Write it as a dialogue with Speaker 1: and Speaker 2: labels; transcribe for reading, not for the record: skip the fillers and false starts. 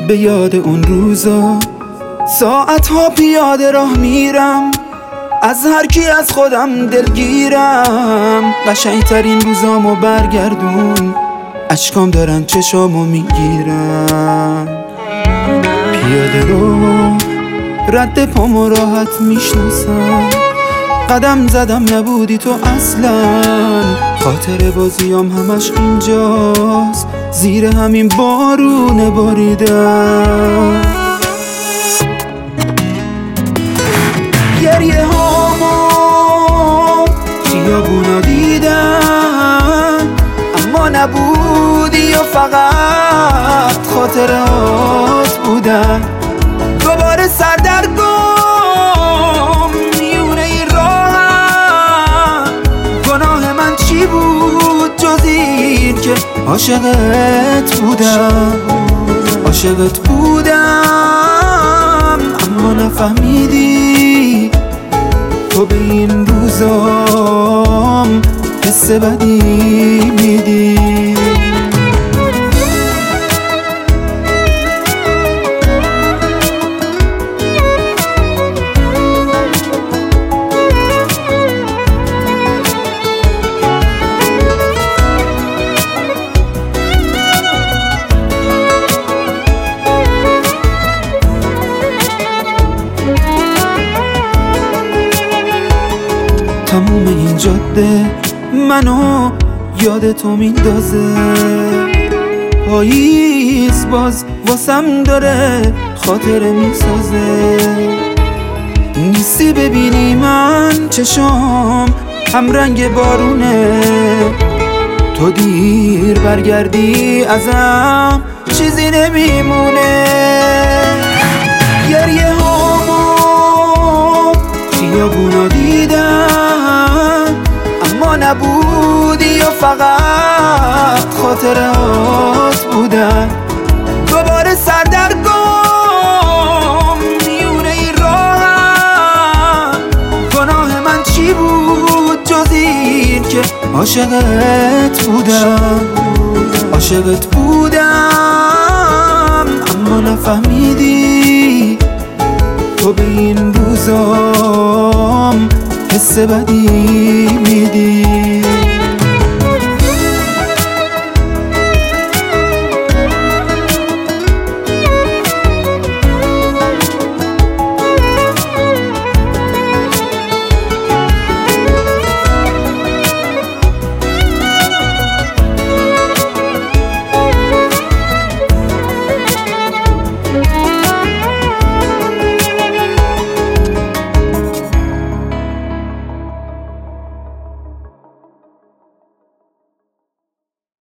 Speaker 1: به یاد اون روزا ساعتها پیاده راه میرم، از هر کی از خودم دلگیرم. قشنگترین روزامو برگردون، اشکام دارن چشامو میگیرم. پیاده رو رد پامو راحت میشناسم، قدم زدم نبودی تو اصلا. خاطر بازیام همش اینجاست، زیر همین بارونه باریدم. گریه هامو خیابونا دیدم، اما نبودی و فقط خاطرات بودن. دوباره سردرگم میونه این راهم، گناه من چی بود جز این که عاشقت بودم. عاشقت بودم اما نفهمیدی، تو به این روزام حس بدی میدی. تموم این جاده منو یاد تو میندازه، پاییز باز واسم داره خاطره میسازه. نیستی ببینی من چشام هم رنگ بارونه، تو دیر برگردی ازم چیزی نمیمونه. گریه هامو خیابونا دیدم، اما نبودی و فقط خاطرات بودن. دوباره سردرگم میونه این راهم، گناه من چی بود جز این که عاشقت بودم. عاشقت بودم اما نفهمیدی، تو به این روزام حس بدی میدی.